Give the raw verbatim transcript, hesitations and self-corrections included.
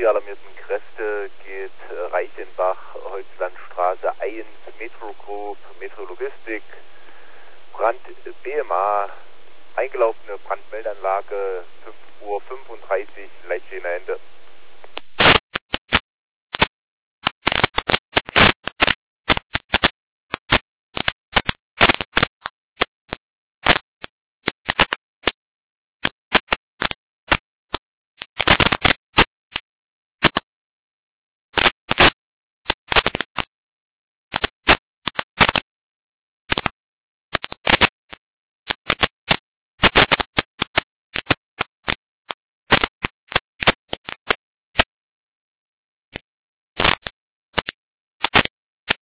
die alarmierten Kräfte geht äh, Reichenbach, Holzlandstraße eins, Metro Group, Metro Logistik, Brand B M A, eingelaufene Brandmeldanlage, fünf Uhr fünfunddreißig, Leitstehende Ende.